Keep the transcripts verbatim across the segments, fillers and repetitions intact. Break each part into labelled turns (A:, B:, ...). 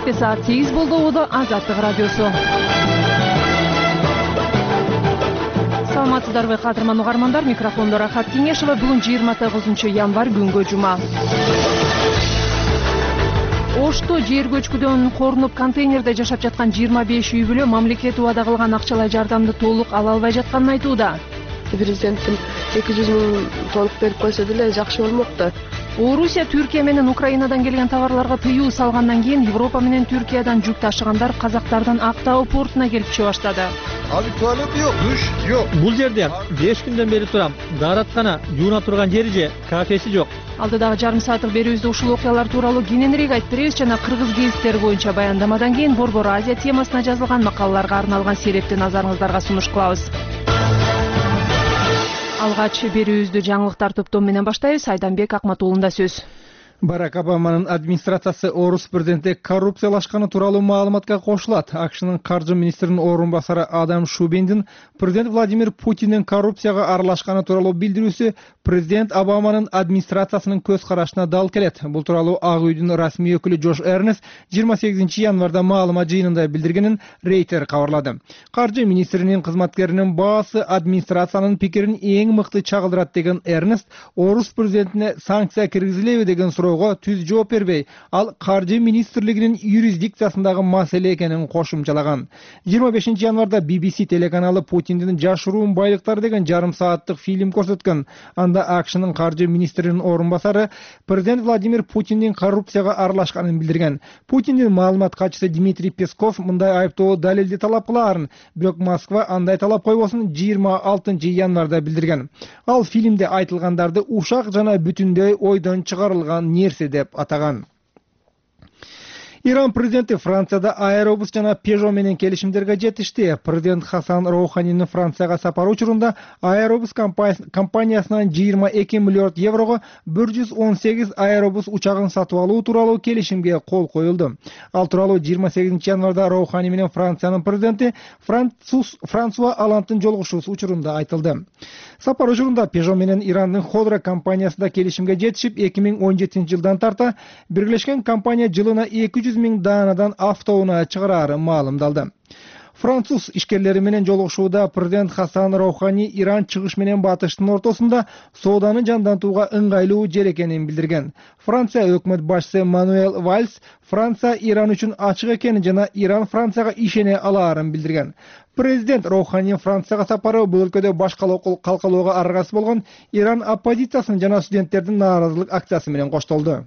A: Кечте саат сегиз болду. Убада Азаттык радиосу. Саламатсыздарбы кадырман угармандар, микрофондо Рахат Кеңешова. Бүгүн жыйырма тогузунчу январь күнгө жума. Ошто жер көчкүдөн корунуп контейнерде жашап жаткан жыйырма беш үй бүлө мамлекет убада кылган акчалай жардамды толук ала албай жатканын айтууда.
B: Президенттин эки жүз миң толук берип койсо деле жакшы болмок да.
A: Орусия Түркия менен Украинадан келген товарларга тыюу салгандан кийин Европа менен Түркиядан жүк ташыгандар казактардын Актау портуна келип түшө баштады.
C: Abi tuvalet yok, duş yok.
D: Бул жерде беш күндөн бери турам. Даараткана, жууна турган жери же, кафеси жок.
A: Алдыдагы жарым сааттык берүүбүздө ушул окуялар тууралуу кененирээк айтып беребиз жана кыргыз гезиттери боюнча баяндамадан кийин Борбор Азия темасына жазылган макалаларга арналган серепти назарыңыздарга сунуш кылабыз. Алгач берүүбүздү жаңылыктар топтому менен баштайбыз. Айданбек Акматуулунда сөз.
E: Барак Обаманын администрациясы орус президенти коррупциялашканы тууралуу маалыматка кошулат. АКШнын каржы министринин орун басары Адам Шубиндин президент Владимир Путиндин коррупцияга аралашканы тууралуу билдирүүсү президент Обаманын администрациясынын көз карашына дал келет. Бул тууралуу Ак үйдүн расмий өкүлү Джош Эрнест жыйырма сегизинчи январда маалымат жыйынында билдиргенин Рейтер кабарлады. Каржы министринин кызматкеринин баасы администрациянын пикирин эң мыкты чагылдырат деген Эрнест орус президентине санкция киргизилеби деген суроо түз жооп бербей, ал каржы министрлигинин юрисдикциясындагы маселе экенин кошумчалаган. жыйырма бешинчи январда би би си телеканалы Путиндин жашыруун байлыктары деген жарым сааттык фильм көрсөткөн. Анда АКШнын каржы министринин орун басары президент Владимир Путиндин коррупцияга аралашканын билдирген. Путиндин маалымат катчысы Дмитрий Песков мындай айыптоо далилди талап кылаарын, бирок Москва андай талап койбосун жыйырма алтынчы январда билдирген. Ал фильмде айтылгандарды ушак жана бүтүндөй ойдон чыгарылган нерсе деп атаган. Иран президенти Францияда Аэробус жана Peugeot менен келишимдерге жетишти. Президент Хасан Роуханинин Францияга сапары учурунда Аэробус компаниясынан жыйырма эки миллиард еврого бир жүз он сегиз Аэробус учагын сатып алуу тууралуу келишимге кол коюлду. Ал тууралуу жыйырма сегизинчи январда Роухани менен Франциянын президенти Франсус Франсуа Олландтын жолугушуусу учурунда айтылды. Сапар учурунда Peugeot менен Ирандын Ходра компаниясында келишимге жетишип, эки миң он жетинчи жылдан тарта биргелешкен компания жылына эки жүз миң даанадан автоунаа чыгарары маалымдалды. Француз ишкерлери менен жолугушууда президент Хасан Роухани Иран чыгыш менен батыштын ортосунда сооданы жандантууга ыңгайлуу жер экенин билдирген. Франция өкмөт башчысы Мануэль Вальс Франция Иран үчүн ачык экенин жана Иран Францияга ишене алаарын билдирген. Президент Роуханинин Францияга сапары бул өлкөдө баш калкалоого аргасыз болгон Иран оппозициясынын жана студенттердин нааразылык акциясы менен коштолду.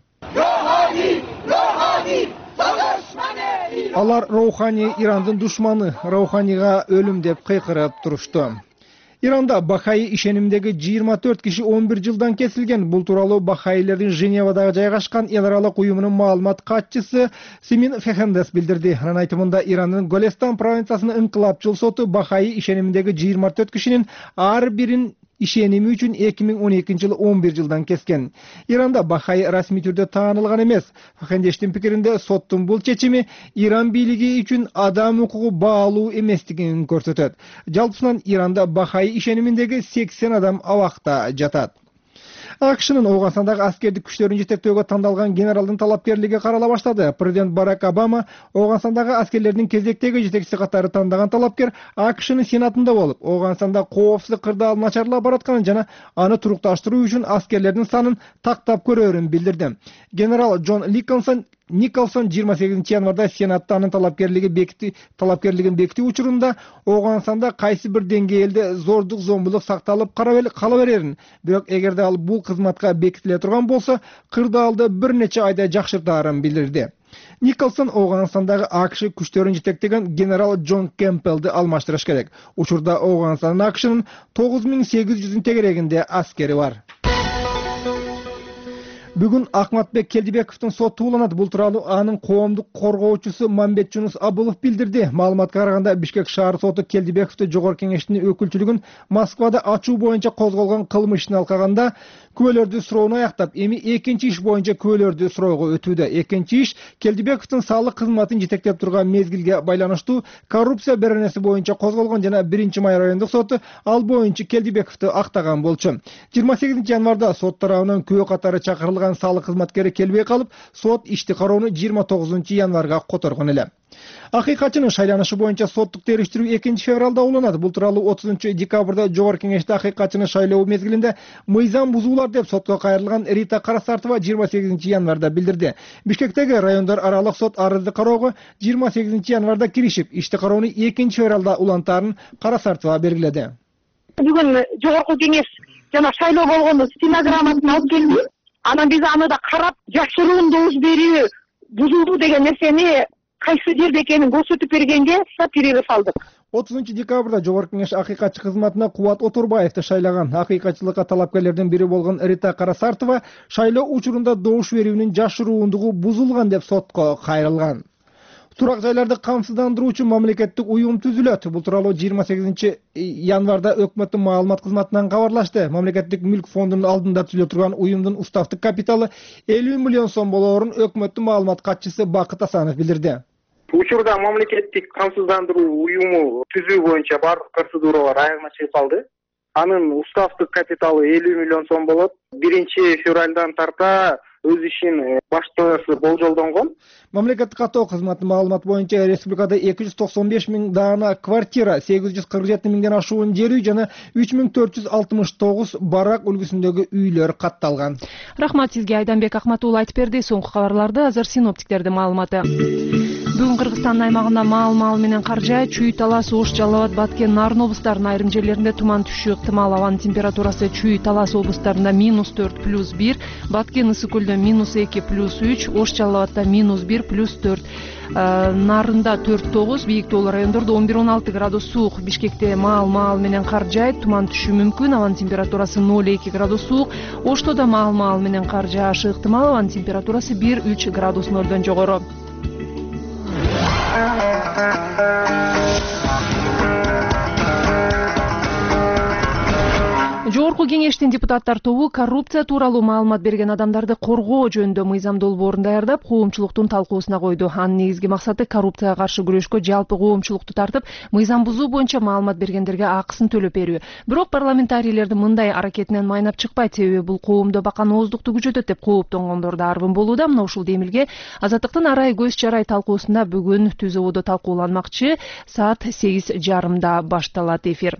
E: Алар Роухани Ирандын душманы, Роуханига өлүм деп кыйкырып турушту. Иранда Бахаи ишенимдеги жыйырма төрт киши он бир жылдан кесилген. Бул тууралуу Бахаилердин Женевадагы жайгашкан эл аралык уюмунун маалымат катчысы Симин Фехендес билдирди. Анын айтымында Ирандын Голестан провинциясынын инкылапчыл соту Бахаи ишенимдеги жыйырма төрт кишинин ар бирин ишеними үчүн эки миң он экинчи жылы он бир жылдан кескен. Иранда Бахаи расмий түрдө таанылган эмес. Фехендештин пикиринде соттун бул чечими Иран бийлиги үчүн адам укугу баалуу эместигин көрсөтөт. Жалпысынан Иранда Бахаи ишениминдеги сексен адам абакта жатат. АКШнын Оогандагы аскердик күчтөрүн жетектөөгө тандалган генералдын талапкерлиги карала баштады. Президент Барак Обама Оогандагы аскерлердин кезектеги жетекчиси катары тандаган талапкер АКШнын сенатында болуп, Оогандагы коопсуздук кырдаалын начарлап баратканын жана аны турукташтыруу үчүн аскерлердин санын тактап көрөөрүн билдирди. Генерал Джон Николсон Николсон жыйырма сегизинчи январда Сенатта анын талапкерлиги бекити талапкерлигин бекитүү учурунда Оогандагы кайсы бир деңгээлде зордук зомбулук сакталып кала берерин, бирок эгерде ал бул кызматка бекитиле турган болсо, кырдаалды бир нече айда жакшыртаарын билдирди. Николсон Оогандагы АКШ күчтөрүн жетектеген генерал Джон Кемпелди алмаштырыш керек. Учурда Оогандагы АКШнын тогуз миң сегиз жүздүн тегерегинде аскери бар. Бүгүн Акматбек Келдибековдун соту уланат. Бул тууралуу анын коомдук коргоочусу Мамбет Жунус Абулов билдирди. Маалыматка караганда Бишкек шаар соту Келдибековду жогорку кеңештин өкүлчүлүгүн Москвада ачуу боюнча козголгон кылмыш ишин алкаганда күбөлөрдү суроону аяктап, эми экинчи иш боюнча күбөлөрдү суроого өтүүдө. Экинчи иш Келдибековдун салык кызматын жетектеп турган мезгилге байланыштуу коррупция беренеси боюнча козголгон жана биринчи май райондук соту ал боюнча Келдибековду актаган болчу. жыйырма сегизинчи январда сот тарабынан күбө катары чакырылган салык кызматкери келбей калып, сот ишти кароону жыйырма тогузунчу январга которгон эле. Акыйкатчынын шайланышы боюнча соттук териштирүү экинчи февралда уланат. Бул тууралуу отузунчу декабрда Жогорку Кеңеште акыйкатчынын шайлоо мезгилинде мыйзам бузуулар деп сотко кайрылган Рита Карасартова жыйырма сегизинчи январда билдирди. Бишкектеги райондар аралык сот арызды кароого жыйырма сегизинчи январда киришип, ишти кароону экинчи февралда улантаарын Карасартова белгиледи.
F: Бүгүн Жогорку Кеңеш жана шайлоо болгондо стенограммасын алып келди. Анан биз аны да карап, жашыруун добуш берүү бузулду деген нерсени кайсы жерде экенин көрсөтүп бергенге перерыв алдык.
E: отузунчу декабрда Жогорку Кеңеш акыйкатчы кызматына Кубат Отурбаевди шайлаган. Акыйкатчылыкка талапкерлердин бири болгон Рита Карасартова шайлоо учурунда добуш берүүнүн жашыруундугу бузулган деп сотко кайрылган. Турак жайларды камсыздандыруучу мамлекеттик уюм түзүлөт. Бул тууралуу жыйырма сегизинчи январда өкмөттүн маалымат кызматынан кабарлашты. Мамлекеттик мүлк фондунун алдында түзүлө турган уюмдун уставтык капиталы элүү миллион сом болоорун өкмөттүн маалымат катчысы Бакыт Асанов билдирди.
G: Учурда мамлекеттик камсыздандыруу уюму түзүү боюнча бардык процедуралар аягына чыгып калды. Анын уставтык капиталы элүү миллион сом болот. биринчи февралдан тарта өз ишин баштоосу болжолдонгон.
E: Мамлекеттик каттоо кызматынын маалыматы боюнча республикада эки жүз токсон беш миң даана квартира, сегиз жүз кырк жети миңден ашуун жер үй жана үч миң төрт жүз алтымыш тогуз барак үлгүсүндөгү үйлөр катталган.
A: Рахмат сизге, Айданбек Акматуулу айтып берди. Соңку кабарларды азыр синоптиктердин маалыматы. Бүгүн Кыргызстандын аймагында маал-маал менен кар жаайт. Чүй, Талас, Ош, Жалал Абад, Баткен, Нарын облустарынын айрым жерлеринде туман түшүү ыктымал. Абанын температурасы Чүй, Талас облустарында минус төрт плюс бир, Баткен, Ысык көлдө минус эки плюс үч, Ош, Жалал Абадта минус бир плюс төрт, Нарында төрт тогуз, бийик тоолуу райондордо он бир он алты градус суук. Бишкекте маал-маал менен кар жаайт, туман түшүү мүмкүн. Абанын температурасы ноль эки градус суук. Ошто да маал-маал менен кар жаашы ыктымал. Абанын температурасы бир үч градус нолдон жогору. Жогорку Кеңештин депутаттар тобу коррупция тууралуу маалымат берген адамдарды коргоо жөнүндө мыйзам долбоорун даярдап, коомчулуктун талкуусуна койду. Анын негизги максаты коррупцияга каршы күрөшкө жалпы коомчулукту тартып, мыйзам бузуу боюнча маалымат бергендерге акысын төлөп берүү. Бирок парламентарийлердин мындай аракетинен майнап чыкпайт, себеби бул коомдо баканооздукту күчөтөт деп кооптонгондор да арбын болууда. Мына ушул демилге Азаттыктын арай көз чарай талкуусунда бүгүн түз ободо талкууланмакчы. Саат сегиз жарымда башталат эфир.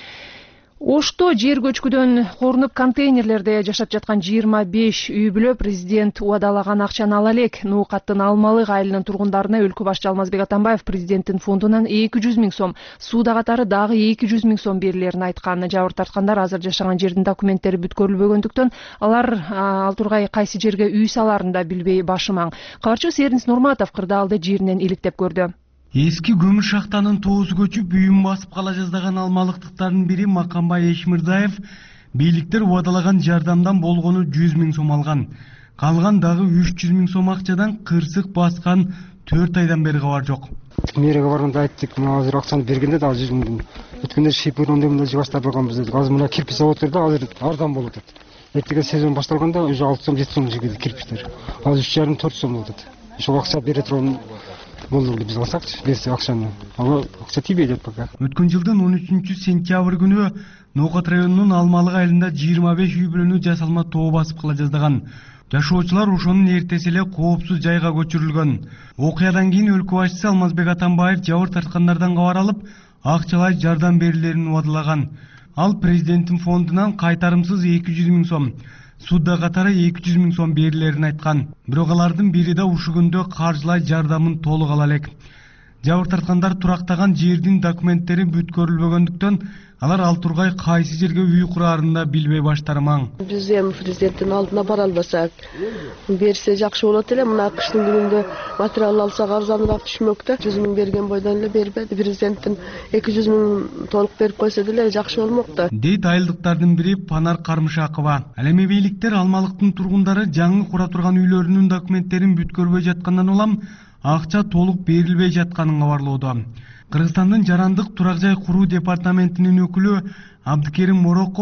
A: Ошто жер көчкүдөн корунуп контейнерлерде жашап жаткан жыйырма беш үй бүлө президент убадалаган акчаны ала элек. Нуукаттын Алмалык айылынын тургундарына өлкө башчы Алмазбек Атамбаев президенттин фондунан эки жүз миң сом, сууда катары дагы эки жүз миң сом берилерин айткан. Жабыр тарткандар азыр жашаган жердин документтери бүткөрүлбөгөндүктөн алар ал тургай кайсы жерге үй саларын да билбей башымаң. Кабарчыбыз Эрнис Нурматов кырдаалды жеринен иликтеп көрдү.
H: Эски көмүр шахтанын тоозу көчүп үйүн басып кала жаздаган алмалыктыктардын бири Макамбай Эшмирзаев бийликтер убадалаган жардамдан болгону жүз миң сом алган. Калган дагы үч жүз миң сом акчадан кырсык баскан төрт айдан бери кабар жок.
I: Мэрге барганда айттык, мына азыр акчаны бергенде да жүз миң. Өткөндө шипирөндөгүндө жыбаштап койгонбуз дедик. Азыр мына кирпич заводдордо азыр арзан болуп атат. Эртеге сезон башталганда уже алты сом жети сом жигиди кирпичтер. Азыр үч жарым төрт сом болуп атат. Ошол акча бере турган болду биз алсакчы, берсе акчаны. Ага акча тийбей атат пока.
H: Өткөн жылдын он үчүнчү сентябрь күнү Ноокат районунун Алмалык айылында жыйырма беш үй бүлөнү жасалма тоо басып кала жаздаган. Жашоочулар ошонун эртеси эле коопсуз жайга көчүрүлгөн. Окуядан кийин өлкө башчысы Алмазбек Атамбаев жабыр тарткандардан кабар алып, акчалай жардам берилерин убадалаган. Ал президенттин фондунан кайтарымсыз эки жүз миң сом, судда катары эки жүз миң сом берилерин айткан. Бирок алардын бири да ушул күндө каржылай жардамын толук ала элек. Жабыр тарткандар турактаган жердин документтери бүткөрүлбөгөндүктөн алар ал тургай кайсы жерге үй курарын да билбей баштармаң.
B: Биз эми президенттин алдына бара албасак, берсе жакшы болот эле. Мына кыштын күнүндө материал алсак арзаныраак түшмөк да. жүз миң берген бойдон эле бербеди. Президенттин эки жүз миң толук берип койсо деле жакшы болмок да.
H: Дейт айылдыктардын бири Панар Кармышакова. Ал эми бийликтер Алмалыктын тургундары жаңы кура турган үйлөрүнүн документтерин бүткөрбөй жаткандан улам акча толук берилбей жатканын кабарлоодо. Кыргызстандын жарандык турак жай куруу департаментинин өкүлү Абдыкерим Мороков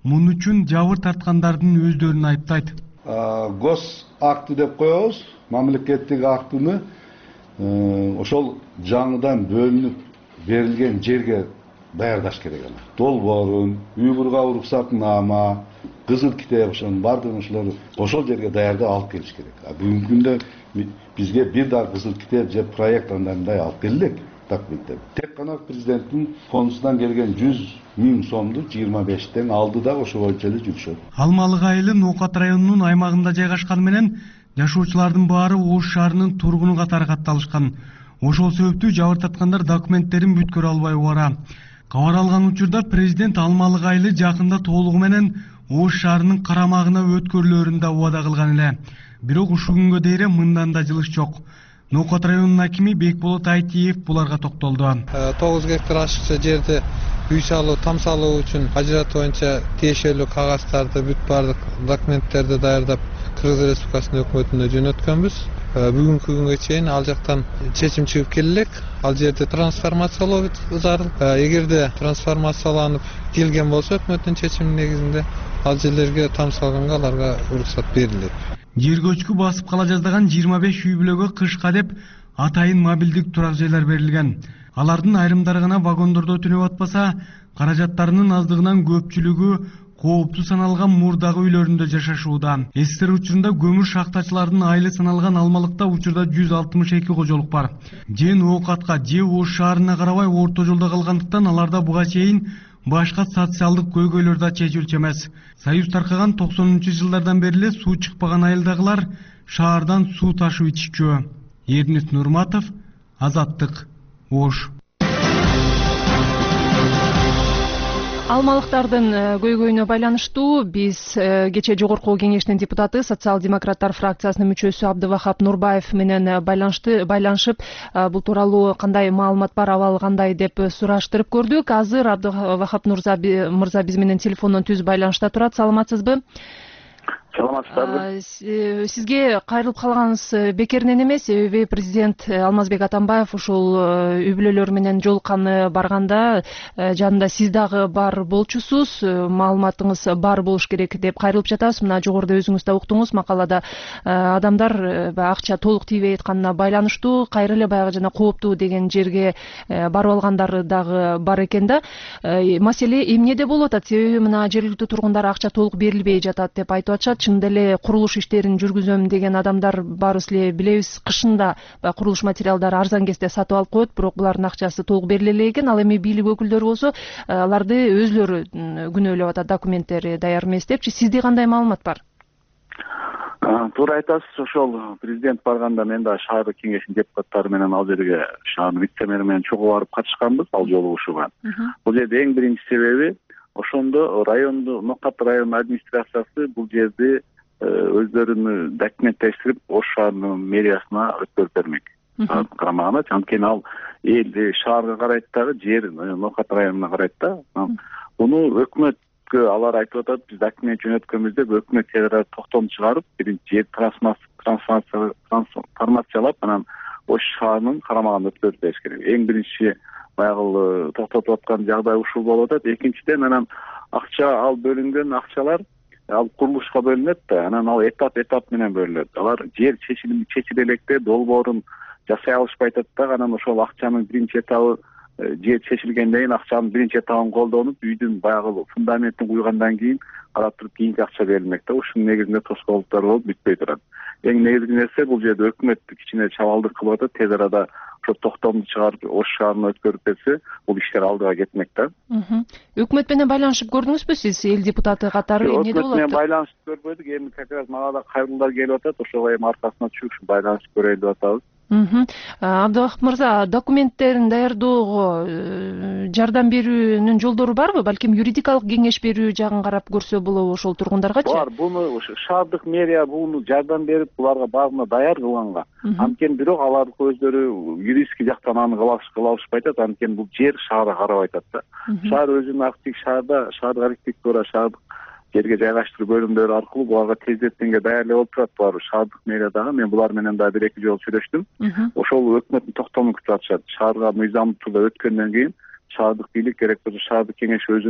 H: муну үчүн жабыр тарткандардын өздөрүн айыптайт.
C: Гос акты деп коебуз, мамлекеттик актыны ошол жаңыдан бөлүнүп берилген жерге даярдаш керек. Долбоорун, уйгурга уруксатнама, кызыл китеп, ошонун баардыгын ошолор ошол жерге даярдап алып келиш керек. Бүгүнкү күндө бизге бир дагы кызыл китеп же проект андай алып келилек документтер. Тек гана президенттин фондунан келген жүз миң сомду жыйырма бештен алды да ошо боюнча эле жүрүшөт.
H: Алмалык айылы Ноокат районунун аймагында жайгашканы менен жашоочулардын баары Ош шаарынын тургуну катары катталышкан. Ошол себептүү жабыр тарткандар документтерин бүткөрө албай убара. Кабар алган учурда президент Алмалык айылы жакында толугу менен Ош шаарынын карамагына өткөрүлөрүн да убада кылган эле. Бирок ушул күнгө дейин мындан да жылыш жок. Ноокат районунун акими Бекболот Айтиев буларга токтолду.
J: тогуз гектар ашыкча жерди үй салуу, там салуу үчүн ажыратуу боюнча тиешелүү кагаздарды, бүт баардык документтерди даярдап Кыргыз Республикасынын өкмөтүнө жөнөткөнбүз. Бүгүнкү күнгө чейин ал жактан чечим чыгып келелек. Ал жерде трансформациялоо зарыл. Эгерде трансформацияланып келген болсо өкмөттүн чечиминин негизинде ал жерлерге там салганга аларга уруксат берилет.
H: Жер көчкү басып кала жаздаган жыйырма беш үй бүлөгө кышка деп атайын мобилдик турак жайлар берилген. Алардын айрымдары гана вагондордо түнөп атпаса, каражаттарынын аздыгынан көпчүлүгү кооптуу саналган мурдагы үйлөрүндө жашашууда. СССР учурунда көмүр шахтачылардын айылы саналган Алмалыкта учурда жүз алтымыш эки кожолук бар. Же Ноокатка, же Ош шаарына карабай орто жолдо калгандыктан аларда буга чейин башка социалдык көйгөйлөр да чечилчү эмес. Союз таркаган токсонунчу жылдардан бери эле суу чыкпаган айылдагылар шаардан суу ташып ичишчү. Эрнис Нурматов, Азаттык, Ош.
A: Алмалыктардын көйгөйүнө байланыштуу биз кечээ жогорку кеңештин депутаты, социал-демократтар фракциясынын мүчөсү Абдывахап Нурбаев менен байланышып, бул тууралуу кандай маалымат бар, абал кандай деп сураштырып көрдүк. Азыр Абдывахап мырза биз менен телефондон түз байланышта турат. Саламатсызбы?
K: Саламатсыздарбы?
A: Сизге кайрылып калганыбыз бекеринен эмес. Себеби президент Алмазбек Атамбаев ушул үй бүлөлөр менен жолукканы барганда жанында сиз дагы бар болчусуз. Маалыматыңыз бар болуш керек деп кайрылып жатабыз. Мына жогоруда өзүңүз да уктуңуз, макалада адамдар акча толук тийбей атканына байланыштуу кайра эле баягы жана кооптуу деген жерге барып алгандар дагы бар экен да. Маселе эмнеде болуп атат? Себеби мына жергиликтүү тургундар акча толук берилбей жатат деп айтып атышат. Чындап эле курулуш иштерин жүргүзөм деген адамдар баарыбыз эле билебиз, кышында курулуш материалдары арзан кезде сатып алып коет, бирок булардын акчасы толук бериле элек экен. Ал эми бийлик өкүлдөрү болсо аларды өзлөрү күнөөлөп атат, документтери даяр эмес депчи. Сизде кандай маалымат бар?
K: Туура айтасыз. Ошол президент барганда мен да шаардык кеңештин депутаттары менен ал жерге шаардын вице-мэри менен чогуу барып катышканбыз ал жолугушууга. Бул жерде эң биринчи себеби ошондо райондо Ноокат районунун администрациясы бул жерди өздөрүнүн документтештирип Ош шаарынын мэриясына өткөрүп бермек. Карамагына анткени ал эл шаарга карайт дагы, жер Ноокат районуна карайт да. Муну өкмөткө алар айтып атат, биз документ жөнөткөнбүз деп өкмөт тегерак токтом чыгарып, биринчи жер трансформациялап, анан Ош шаарынын карамагына өткөрүп бериш керек. Эң биринчи баягы токтотуп аткан жагдай ушул болуп атат. Экинчиден анан акча ал бөлүнгөн акчалар ал курулушка бөлүнөт да, анан ал этап этап менен бөлүнөт. Алар жер чечилип чечиле электе долбоорун жасай алышпай атат да, анан ошол акчанын биринчи этабы жер чечилгенден кийин акчанын биринчи этабын колдонуп, үйдүн баягы фундаментин куйгандан кийин карап туруп кийинки акча берилмек да. Ушунун негизинде тоскоолдуктар болуп бүтпөй турат. Эң негизги нерсе бул жерде өкмөт кичине чабалдык кылып атат. Тез арада ошо токтомду чыгарып Ош шаарына өткөрүп берсе, бул иштер алдыга кетмек да.
A: Өкмөт менен байланышып көрдүңүзбү сиз, эл депутаты катары? Эмне болот?
K: Өкмөт менен байланышып көрбөдүк. Эми как раз мага да кайрылуулар келип атат. Ошого эми аркасына түшүп байланышып көрөлү деп атабыз.
A: Абдывахап мырза, документтерин даярдоого жардам берүүнүн жолдору барбы? Балким юридикалык кеңеш берүү жагын карап көрсө болобу ошол тургундаргачы?
K: Бар, буну шаардык мэрия буну жардам берип, буларга баарына даяр кылганга. Анткени бирок алардын өздөрү юридический жактан аны кыла алышпай атат. Анткени бул жер шаарга карабай атат да. Шаар өзүнүн актив шаарда, шаардык архитектура, шаардык жерге жайгаштыруу бөлүмдөрү аркылуу буларга тездетенге даярдап болуп турат. Булар шаардык мэриядагы, мен булар менен да бир эки жолу сүйлөштүм. Ошол өкмөттүн токтомун күтүп атышат. Шаарга мыйзамдуу түрдө өткөндөн кийин шаардык бийлик керек болсо шаардык кеңеш өзүнүн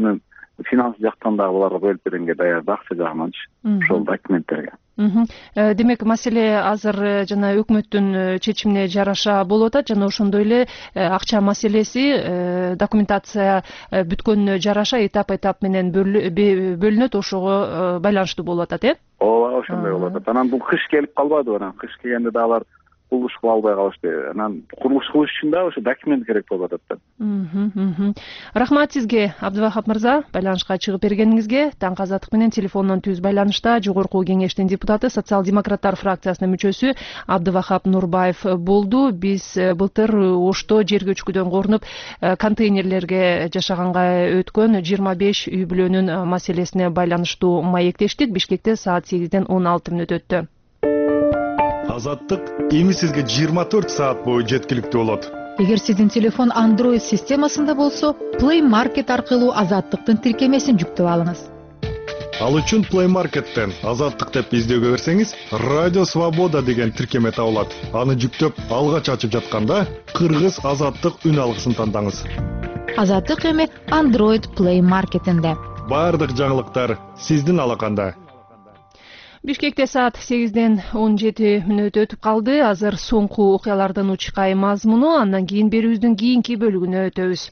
K: финанс жактан дагы буларга бөлүп бергенге даяр, акча жагынан ошол документтерге.
A: Демек, маселе азыр жана өкмөттүн чечимине жараша болуп атат жана ошондой эле акча маселеси документация бүткөнүнө жараша этап этап менен бөлүнөт, ошого байланыштуу болуп атат, э?
K: Ооба, ошондой болуп атат. Анан бул кыш келип калбадыбы, анан кыш келгенде да алар курулуш кыла албай калышты. Анан курулуш кылыш үчүн да ошо документ керек болуп атат да.
A: Рахмат сизге, Абдывахап мырза, байланышка чыгып бергениңизге. Таңкы Азаттык менен телефондон түз байланышта Жогорку Кеңештин депутаты, социал-демократтар фракциясынын мүчөсү Абдывахап Нурбаев болду. Биз былтыр Ошто жер көчкүдөн корунуп, контейнерлерге жашаганга өткөн жыйырма беш үй бүлөнүн маселесине байланыштуу маектештик. Бишкекте саат сегизден он алты мүнөт өттү.
L: Азаттык эми сизге жыйырма төрт саат бою жеткиликтүү болот.
M: Эгер сиздин телефон Android системасында болсо, Play Market аркылуу Азаттыктын тиркемесин жүктөп алыңыз.
L: Ал үчүн Play Market'тен Азаттык деп издөөгө берсеңиз, Радио Свобода деген тиркеме табылат. Аны жүктөп, алгач ачып жатканда Кыргыз Азаттык үн алгысын тандаңыз.
M: Азаттык эми Android Play Market'инде.
L: Бардык жаңылыктар сиздин алаканда.
A: Бишкекте саат сегизден он жети мүнөт өтүп калды. Азыр соңку окуялардын учкай мазмуну, андан кийин берүүбүздүн кийинки бөлүгүнө өтөбүз.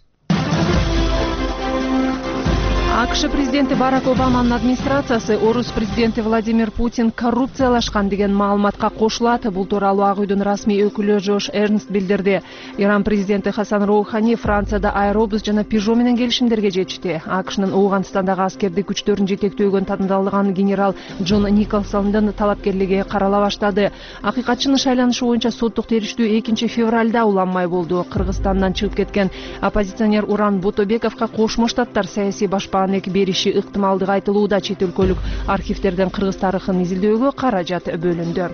A: АКШ президенти Барак Обаманын администрациясы орус президенти Владимир Путин коррупциялашкан деген маалыматка кошулат. Бул тууралуу Ак үйдүн расмий өкүлү Жош Эрнст билдирди. Иран президенти Хасан Роухани Францияда аэробус жана Peugeot менен келишимдерге жетишти. АКШнын Ооганстандагы аскердик күчтөрүн жетектөөгөн тандалган генерал Джон Николсондун талапкерлиги карала баштады. Акыйкатчынын шайланышы боюнча соттук териштүү экинчи февралда уланмай болду. Кыргызстандан чыгып кеткен оппозиционер Уран Ботобековго Кошмо Штаттар саясий башпаан бериши ыктымалдыгы айтылууда. Чет өлкөлүк архивтерден кыргыз тарыхын изилдөөгө каражат бөлүндү.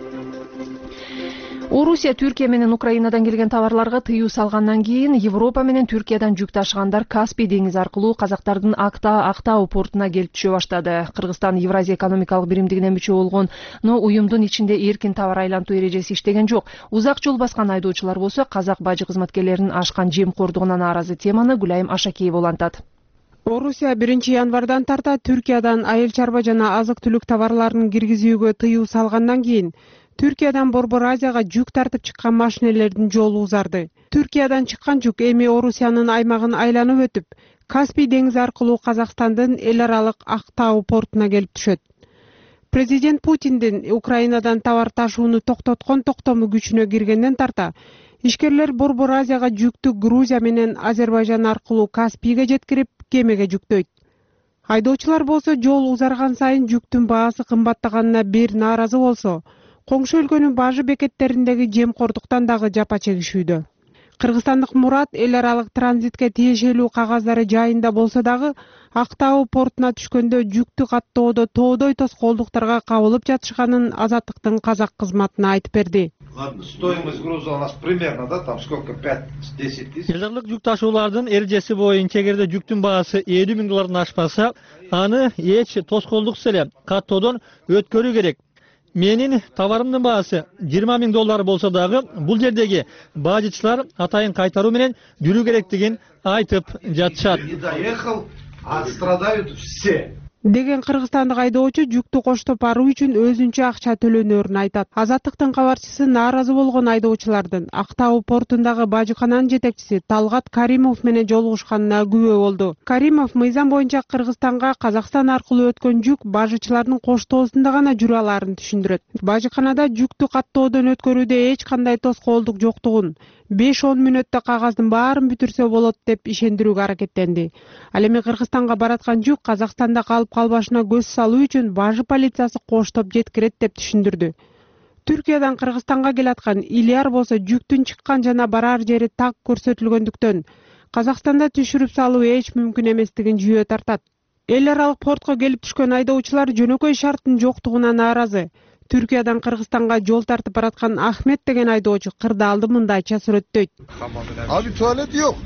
A: Орусия Түркия менен Украинадан келген товарларга тыюу салгандан кийин Европа менен Түркиядан жүк ташыгандар Каспий деңизи аркылуу казактардын Актау портуна келип түшө баштады. Кыргызстан Евразия экономикалык биримдигине мүчө болгон, но уюмдун ичинде эркин товар айлантуу эрежеси иштеген жок. Узак жол баскан айдоочулар болсо казак бажы кызматкерлеринин ашкан жемкордугуна нааразы. Теманы Гүлайым Ашакиева улантат.
N: Орусия биринчи январдан тарта Түркиядан айыл чарба жана азык-түлүк товарларын киргизүүгө тыюу салгандан кийин Түркиядан Борбор Азияга жүк тартып чыккан машинелердин жолу узарды. Түркиядан чыккан жүк эми Орусиянын аймагын айланып өтүп, Каспий деңизи аркылуу Казакстандын эл аралык Актау портуна келип түшөт. Президент Путиндин Украинадан товар ташууну токтоткон токтому күчүнө киргенден тарта ишкерлер Борбор Азияга жүктү Грузия менен Азербайжан аркылуу Каспийге жеткирип, кемеге жүктөйт. Айдоочулар болсо жол узарган сайын жүктүн баасы кымбаттаганына бир нааразы болсо, коңшу өлкөнүн бажы бекеттериндеги жемкордуктан дагы жапа чегишүүдө. Кыргызстандык Мурат эл аралык транзитке тиешелүү кагаздары жайында болсо дагы Актау портуна түшкөндө жүктү каттоодо тоодой тоскоолдуктарга кабылып жатышканын Азаттыктын казак кызматына айтып берди.
O: Ладно, стоимость груза у нас примерно, да, там сколько, пять-десять тысяч?
D: Жылдык жүк ташуулардын эрежеси боюнча эгерде жүктүн баасы элүү миң доллардан ашпаса, аны эч тоскоолдуксуз эле каттоодон өткөрүү керек. Менин товарымдын баасы жыйырма миң доллар болсо дагы бул жердеги бажычылар атайын кайтаруу менен жүрүү керектигин айтып жатышат.
O: Не доехал, а страдают все.
N: Деген кыргызстандык айдоочу жүктү коштоп баруу үчүн өзүнчө акча төлөнөрүн айтат. Азаттыктын кабарчысы нааразы болгон айдоочулардын Актау портундагы бажыкананын жетекчиси Талгат Каримов менен жолугушканына күбө болду. Каримов мыйзам боюнча Кыргызстанга Казакстан аркылуу өткөн жүк бажычылардын коштоосунда гана жүрө алаарын түшүндүрөт. Бажыканада жүктү каттоодон өткөрүүдө эч кандай тоскоолдук жоктугун, беш он мүнөттө кагаздын баарын бүтүрсө болот деп ишендирүүгө аракеттенди. Ал эми Кыргызстанга бараткан жүк Казакстанда калып калбашына көз салуу үчүн бажы полициясы коштоп жеткирет деп түшүндүрдү. Түркиядан Кыргызстанга келаткан Илияр болсо жүктүн чыккан жана барар жери так көрсөтүлгөндүктөн Казакстанда түшүрүп салуу эч мүмкүн эместигин жүйө тартат. Эл аралык портко келип түшкөн айдоочулар жөнөкөй шарттын жоктугуна нааразы. Түркиядан Кыргызстанга жол тартып бараткан Ахмет деген айдоочу кырдаалды мындайча сүрөттөйт.
P: Abi tuvalet yok,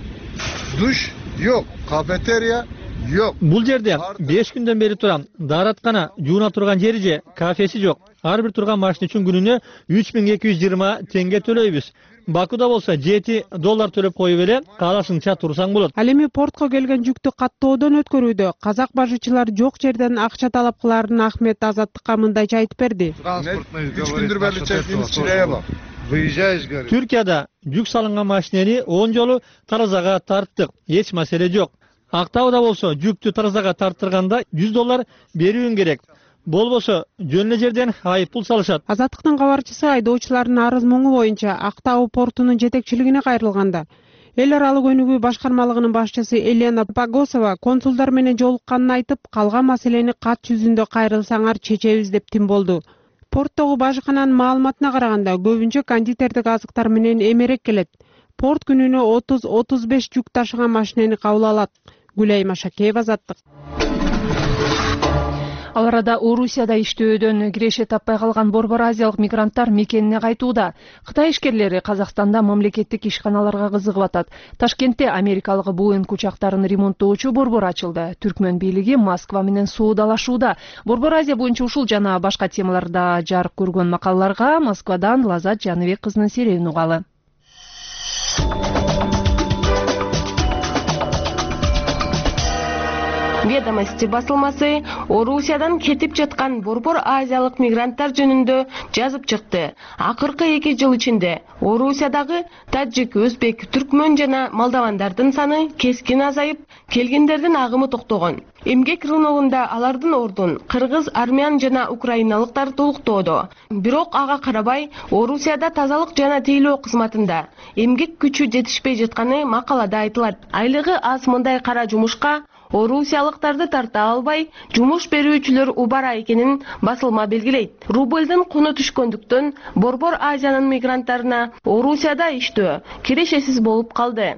P: duş yok, kafeterya yok.
D: Бул жерде беш күндөн бери турам. Даараткана, жууна турган жери же, кафеси жок. ар бир турган машина үчүн күнүнө үч миң эки жүз жыйырма теңге төлөйбүз. Бакуда болсо жети доллар төлөп коюп эле каалашыңча турсаң болот.
N: Ал эми портко келген жүктү каттоодон өткөрүүдө казак бажычылар жок жерден акча талап кыларын Ахмет Азаттыкка мындайча айтып берди.
P: Үч күндүр бери чекимиз чираяла. Выезжаешь, говорит.
D: Түркияда жүк салынган машинени он жолу таразага тарттык. Эч маселе жок. Актауда болсо жүктү таразага тарттырганда жүз доллар берүүң керек. Болбосо жөн эле жерден айып пул салышат.
N: Азаттыктын кабарчысы айдоочулардын арыз муңу боюнча Актау портунун жетекчилигине кайрылганда. Эл аралык өнүгүү башкармалыгынын башчысы Елена Погосова консулдар менен жолукканын айтып, калган маселени кат жүзүндө кайрылсаңар чечебиз деп тим болду. Порттогу бажыкананын маалыматына караганда көбүнчө кондитердик азыктар менен эмерек келет. Порт күнүнө отуз отуз беш жүк ташыган машинени кабыл алат. Гүлай Машакеева, Азаттык.
A: Ал арада Орусияда иштөөдөн киреше таппай калган борбор азиялык мигранттар мекенине кайтууда. Кытай ишкерлери Казакстанда мамлекеттик ишканаларга кызыгып атат. Ташкентте америкалык Боинг учактарын ремонттоочу борбор ачылды. Түркмөн бийлиги Москва менен соодалашууда. Борбор Азия боюнча ушул жана башка темаларда жарык көргөн макалаларга Москвадан Лазат Жаныбек кызынын серебин угалы.
Q: Ведомости басылмасы Орусиядан кетип жаткан борбор азиялык мигранттар жөнүндө жазып чыкты. Акыркы эки жыл ичинде Орусиядагы таджик, өзбек, түркмөн жана молдавандардын саны кескин азайып, келгендердин агымы токтогон. Эмгек рыногунда алардын ордун кыргыз, армян жана украиналыктар толуктоодо. Бирок ага карабай Орусияда тазалык жана тейлөө кызматында эмгек күчү жетишпей жатканы макалада айтылат. Айлыгы аз мындай кара жумушка орусиялыктарды тарта албай, жумуш берүүчүлөр убара экенин басылма белгилейт. Рублдун куну түшкөндүктөн борбор Азиянын мигранттарына Орусияда иштөө кирешесиз болуп калды.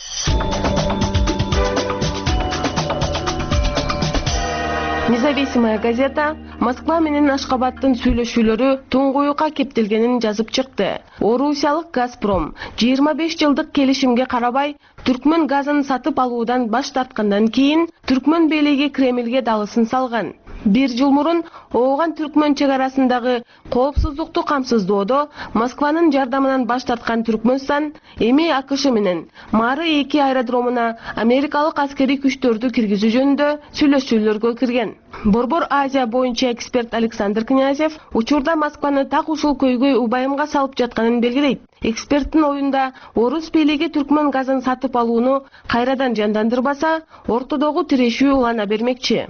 Q: Независимая газета Москва менен Ашкабадтын сүйлөшүүлөрү туңгуюкка кептелгенин жазып чыкты. Орусиялык Газпром жыйырма беш жылдык келишимге карабай түркмөн газын сатып алуудан баш тарткандан кийин түркмөн бийлиги Кремлге далысын салган. Бир жыл мурун Ооган түркмөн чек арасындагы коопсуздукту камсыздоодо Москванын жардамынан баш тарткан Түркмөнстан эми АКШ менен Мары эки аэродромуна америкалык аскерий күчтөрдү киргизүү жөнүндө сүйлөшүүлөргө кирген. Борбор Азия боюнча эксперт Александр Князев учурда Москваны так ушул көйгөй убайымга салып жатканын белгилейт. Эксперттин оюнда орус бийлиги түркмөн газын сатып алууну кайрадан жандандырбаса, ортодогу тирешүү улана бермекчи.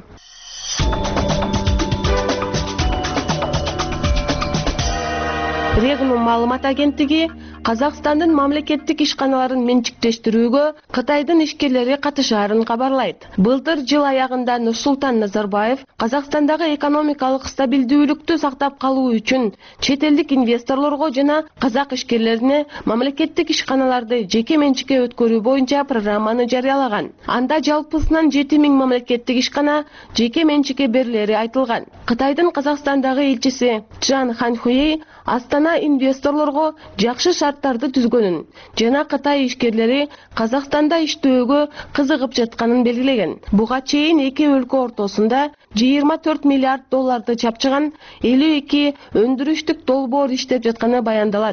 Q: Регнум маалымат агенттиги Казакстандын мамлекеттик ишканаларын менчиктештирүүгө Кытайдын ишкерлери катышаарын кабарлайт. Былтыр жыл аягында Нурсултан Назарбаев Казакстандагы экономикалык стабилдүүлүктү сактап калуу үчүн чет элдик инвесторлорго жана казак ишкерлерине мамлекеттик ишканаларды жеке менчикке өткөрүү боюнча программаны жарыялаган. Анда жалпысынан жети миң мамлекеттик ишкана жеке менчикке берилери айтылган. Кытайдын Казакстандагы элчиси Чжан Ханьхуэй Астана инвесторлорго жакшы шарттарды түзгөнүн жана Кытай ишкерлери Казакстанда иштөөгө кызыгып жатканын белгилеген. Буга чейин эки өлкө ортосунда жыйырма төрт миллиард долларды чапчыган элүү эки өндүрүштүк долбоор иштеп жатканы баяндалат.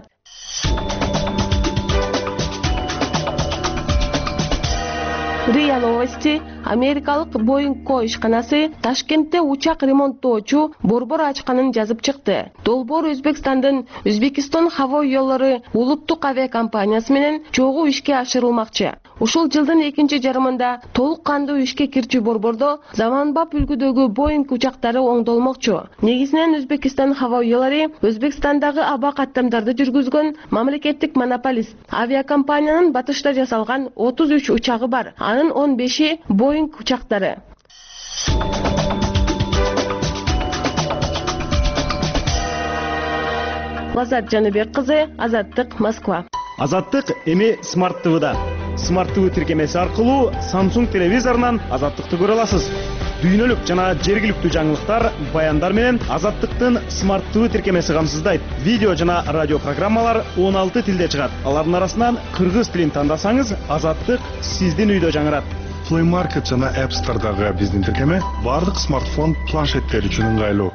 Q: РИА Новости америкалык Боинг ко ишканасы Ташкентте учак ремонттоочу борбор ачканын жазып чыкты. Долбоор Өзбекстандын Өзбекистан хаво жолдору улуттук авиакомпаниясы менен чогуу ишке ашырылмакчы. Ушул жылдын экинчи жарымында толук кандуу ишке кирчү борбордо заманбап үлгүдөгү Боинг учактары оңдолмокчу. Негизинен Өзбекистан хаво жолдору Өзбекстандагы аба каттамдарды жүргүзгөн мамлекеттик монополист. Авиакомпаниянын батышта жасалган отуз үч учагы бар. Анын он беши Боинг учактары. Лазат Жаныбек кызы, Азаттык, Москва.
R: Азаттык эми Смарт ТВда. Смарт ТВ тиркемеси аркылуу Samsung телевизорунан Азаттыкты көрө аласыз. Дүйнөлүк жана жергиликтүү жаңылыктар, баяндар менен Азаттыктын Смарт ТВ тиркемеси камсыздайт. Видео жана радио программалар он алты тилде чыгат. Алардын арасынан кыргыз тилин тандасаңыз, Азаттык сиздин үйдө жаңырат.
L: Play Market жана App Store'дагы биздин тиркеме бардык смартфон, планшеттер үчүн ыңгайлуу.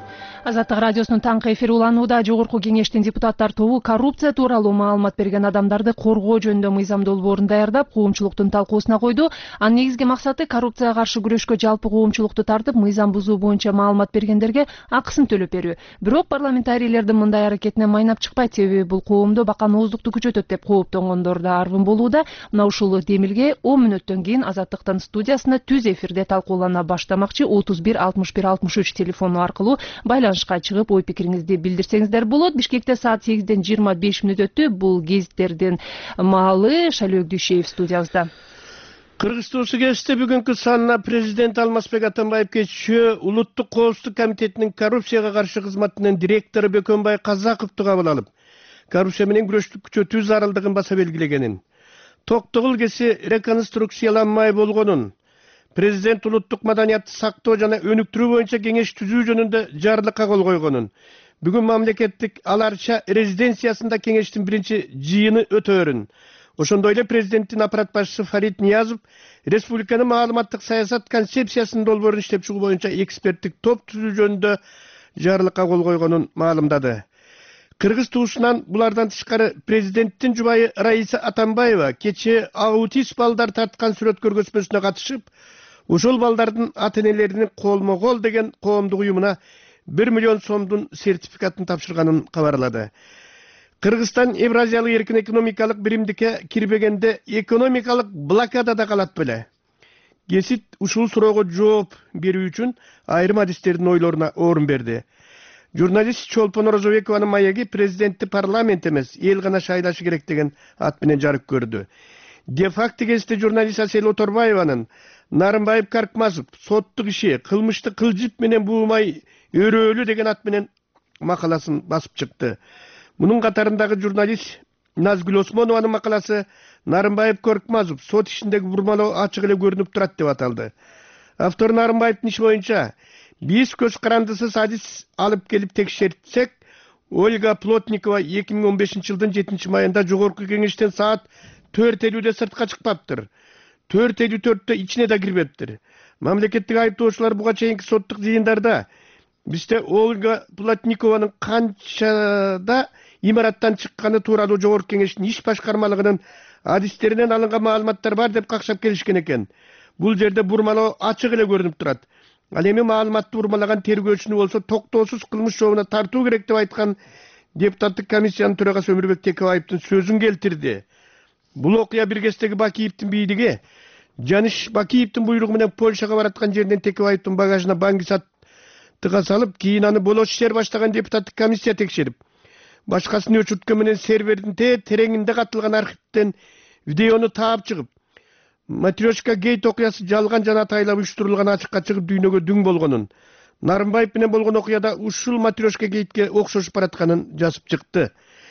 A: Азаттык радиосунун таңкы эфири уланууда. Жогорку кеңештин депутаттар тобу коррупция тууралуу маалымат берген адамдарды коргоо жөнүндө мыйзам долбоорун даярдап, коомчулуктун талкуусуна койду. Анын негизги максаты коррупцияга каршы күрөшкө жалпы коомчулукту тартып, мыйзам бузуу боюнча маалымат бергендерге акысын төлөп берүү. Бирок парламентарийлердин мындай аракетине майнап чыкпайт, себеби бул коомдо баканооздукту күчөтөт деп кооптонгондор да арвын болууда. Мына ушул демилге он мүнөттөн кийин Азаттыктын студиясында түз эфирде талкуулана баштамакчы. отуз бир алтымыш бир алтымыш үч телефону аркылуу байланышка чыгып ой пикириңизди билдирсеңиздер болот. Бишкекте саат сегизден жыйырма беш мүнөт өттү. Бул гезиттердин маалы. Шалөк Дүйшеев студиябызда.
S: Кыргызстан Сүйгесте бүгүнкү санына президент Алмазбек Атамбаев кечээ Улуттук коопсуздук комитетинин коррупцияга каршы кызматынын директору Бөкөнбай Казаковду кабыл алып, коррупция менен күрөштү күчөтүү зарылдыгын баса белгилегенин, токтогул кеси реконструкцияланмай болгонун, президент улуттук маданиятты сактоо жана өнүктүрүү боюнча кеңеш түзүү жөнүндө жарлыкка кол койгонун, бүгүн мамлекеттик аларча резиденциясында кеңештин биринчи жыйыны өтөөрүн, ошондой эле президенттин аппарат башчысы Фарид Ниязов республиканын маалыматтык саясат концепциясынын долбоорун иштеп чыгуу боюнча эксперттик топ түзүү жөнүндө жарлыкка кол койгонун маалымдады. Кыргыз туусунан булардан тышкары президенттин жубайы Раиса Атамбаева кечээ аутист балдар тарткан сүрөт көргөзмөсүнө катышып, ошол балдардын ата-энелеринин колмо-кол деген коомдук уюмуна бир миллион сомдун сертификатын тапшырганын кабарлады. Кыргызстан Евразиялык эркин экономикалык биримдикке кирбегенде экономикалык блокадада калат беле. Гесит ушул суроого жооп берүү үчүн айрым адистердин ойлоруна орун берди. Журналист Чолпон Розобекованын маеги президентти парламент эмес, эл гана шайлашы керек деген ат менен жарык көрдү. Де факто гезитте журналист Асел Оторбаеванын Нарымбаев Каркмазов соттук иши кылмышты кылжып менен буумай өрөөлү деген ат менен макаласын басып чыкты. Мунун катарындагы журналист Назгүл Осмонованын макаласы Нарымбаев Коркмазов сот ишиндеги бурмалоо ачык эле көрүнүп турат деп аталды. Автор Нарымбаевдин иши боюнча биз көз карандысыз адис алып келип текшертсек, Ольга Плотникова эки миң он бешинчи жылдын жетинчи майында жогорку кеңештен саат төрт элүүдө сыртка чыкпаптыр. төрт элүү төрттө ичине да кирбептир. Мамлекеттик айыптоочулар буга чейинки соттук жыйындарда бизде Ольга Плотникованын канчада имараттан чыкканы тууралуу жогорку кеңештин иш башкармалыгынын адистеринен алынган маалыматтар бар деп какшап келишкен экен. Бул жерде бурмалоо ачык эле көрүнүп турат. Ал эми маалыматты бурмалаган тергөөчүнү болсо токтоосуз кылмыш жообуна тартуу керек деп айткан депутаттык комиссиянын төрагасы Өмүрбек Текебаевдин сөзүн келтирди. Бул окуя бир кездеги Бакиевдин бийлиги Жаныш Бакиевдин буйругу менен Польшага бараткан жерден Текебаевдин багажына баңгисат тыга салып, кийин аны болош ишер баштаган депутаттык комиссия текшерип, башкасын өчүрткөн менен сервердин те тереңинде катылган архивден видеону таап чыгып, Матрешка гейт окуясы жалган жана атайлап уюштурулган ачыкка чыгып дүйнөгө дүң болгонун, Нарымбаев менен болгон окуяда ушул Матрешка гейтке окшошуп баратканын жазып чыкты.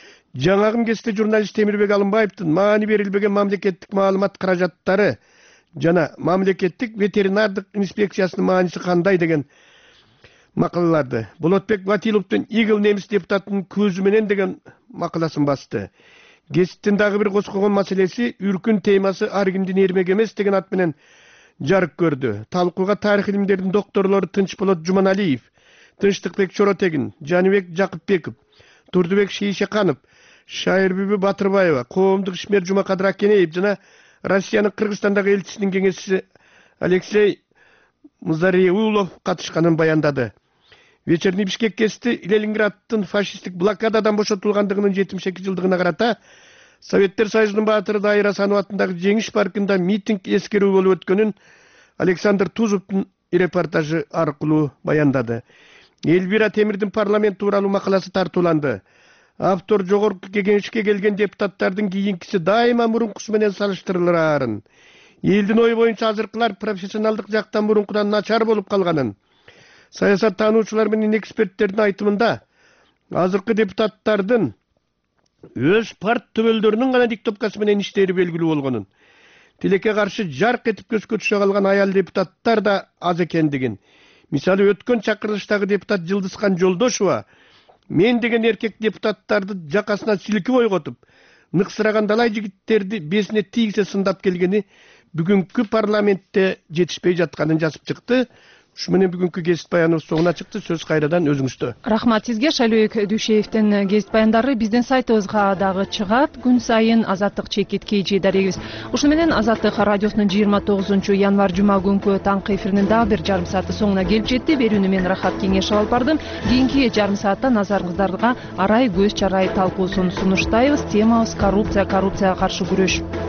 S: Жаңагы кезде журналист Темирбек Алымбаевдин маани берилбеген мамлекеттик маалымат каражаттары жана мамлекеттик ветеринардык инспекциясынын мааниси кандай деген макалаларды, Болотбек Батиловдун Игл немис депутатынын көзү менен деген макаласын басты. Гезиттин дагы бир коскогон маселеси үркүн темасы ар кимдин эрмек эмес деген ат менен жарык көрдү. Талкууга тарых илимдеринин докторлору Тынчболот Жуманалиев, Тынчтыкбек Чоротегин, Жаныбек Жакыпбеков, Турдубек Шейшеканов, Шайырбүбү Батырбаева, коомдук ишмер Жумакадыр Акенеев жана Россиянын Кыргызстандагы элчисинин кеңешчиси Алексей Музареулов катышканын баяндады. Вечерний Бишкек кести Ленинградтын фашисттик блокададан бошотулгандыгынын жетимиш эки жылдыгына карата Советтер Союзунун баатыры Дайыр Асанов атындагы Жеңиш паркында митинг эскерүү болуп өткөнүн Александр Тузовдун репортажы аркылуу баяндады. Элвира Темирдин парламент тууралуу макаласы тартууланды. Автор жогорку кеңешке келген депутаттардын кийинкиси дайыма мурункусу менен салыштырылаарын. Элдин ою боюнча азыркылар профессионалдык жактан мурункудан начар болуп калганын. Саясат таануучулар менен эксперттердин айтымында азыркы депутаттардын өз парт төбөлдөрүнүн гана диктопкасы менен иштери белгилүү болгонун, тилекке каршы жарк этип көзгө түшө калган аял депутаттар да аз экендигин, мисалы өткөн чакырылыштагы депутат Жылдызхан Жолдошова мен деген эркек депутаттарды жакасынан силкип ойготуп, ныксыраган далай жигиттерди бесине тийгизе сындап келгени бүгүнкү парламентте жетишпей жатканын жазып чыкты. Ушу менен бүгүнкү кесип баяныбыз соңуна чыкты. Сөз кайрадан өзүңүздө.
A: Рахмат сизге. Шайлөөк Дүйшеевдин кесип баяндары биздин сайтыбызга дагы чыгат. Күн сайын Азаттык чекит кейжи дарегибиз. Ушуну менен Азаттык радиосунун жыйырма тогузунчу январь жума күнкү таңкы эфиринин дагы бир жарым сааты соңуна келип жетти. Берүүнү мен Рахат Кеңешов алып бардым. Кийинки жарым саатта назарыңыздарга арай көз чарай талкуусун сунуштайбыз. Темабыз коррупция, коррупцияга каршы күрөш.